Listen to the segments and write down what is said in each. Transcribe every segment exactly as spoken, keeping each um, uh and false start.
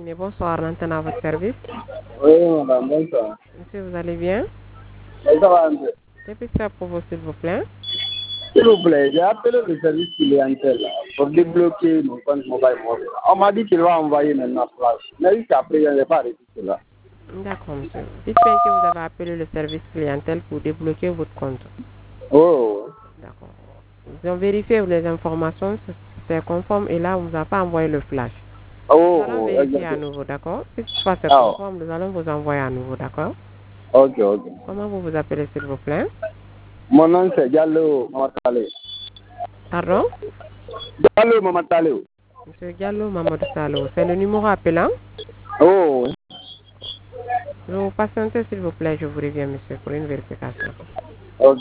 Guinée, bonsoir, l'antenne à votre service. Oui, madame, bonsoir. Monsieur, vous allez bien? Oui, ça va un peu. Que puis-je faire pour vous, s'il vous plaît? S'il vous plaît, j'ai appelé le service clientèle là, pour débloquer mon compte mobile mobile. On m'a dit qu'il va envoyer maintenant flash. Mais jusqu'après, je n'ai pas reçu cela. D'accord, monsieur. Dites bien que vous avez appelé le service clientèle pour débloquer votre compte. Oh, D'accord. Ils ont vérifié les informations, c'est conforme et là, on ne vous a pas envoyé le flash. Nous allons oh, vérifier à exactement. nouveau, d'accord? Si toutefois c'est Ah, conforme, nous allons vous envoyer à nouveau, d'accord? ok, ok. Comment vous vous appelez, s'il vous plaît? Mon nom c'est Diallo Mamatale. Pardon? Diallo Mamatale. Monsieur Diallo Mamadou Salo, c'est le numéro appelant? Oh, Je vous patienter, s'il vous plaît, je vous reviens, monsieur, pour une vérification. ok.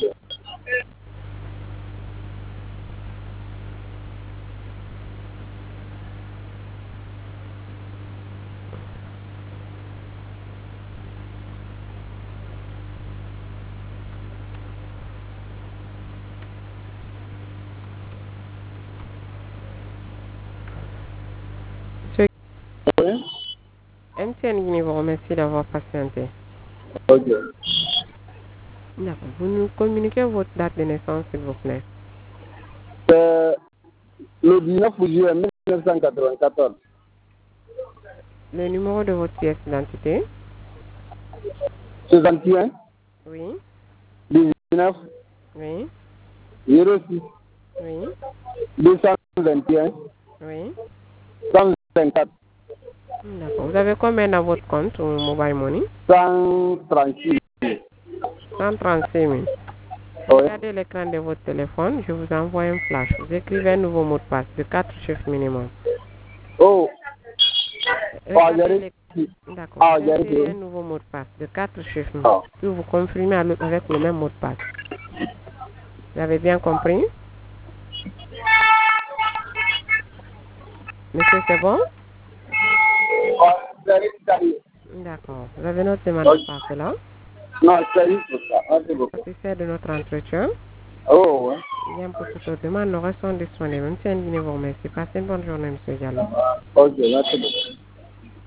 Monsieur Oui, M T N Guinée vous remercie d'avoir patienté. ok. D'accord. Vous nous communiquez votre date de naissance, s'il vous plaît. C'est le dix-neuf juillet mille neuf cent quatre-vingt-quatorze. Le numéro de votre pièce d'identité? soixante et un, Oui. dix-neuf, Oui. zéro six, Oui. deux cent vingt et un, Oui. cent vingt-quatre, D'accord. Vous avez combien dans votre compte au Mobile Money? cent trente-six. cent trente-six mille. Oui. Regardez l'écran de votre téléphone, je vous envoie un flash. Vous écrivez un nouveau mot de passe de quatre chiffres minimum. Oh, oh, Regardez j'ai les... reçu. D'accord. Ah, Vous j'ai insérez un reçu. nouveau mot de passe de quatre chiffres. Ah, Puis vous confirmez avec le même mot de passe. Vous avez bien compris? Monsieur, c'est bon? oh, j'ai reçu. D'accord. Vous avez notre demande Ok. de part là. Non, c'est juste pour ça. Merci beaucoup. Satisfait de notre entretien. Oh, ouais. Bien pour toute autre demande, nous restons disponibles. Même si un dîner vous remercie. Passez une bonne journée, monsieur Diallo. Ok, merci beaucoup.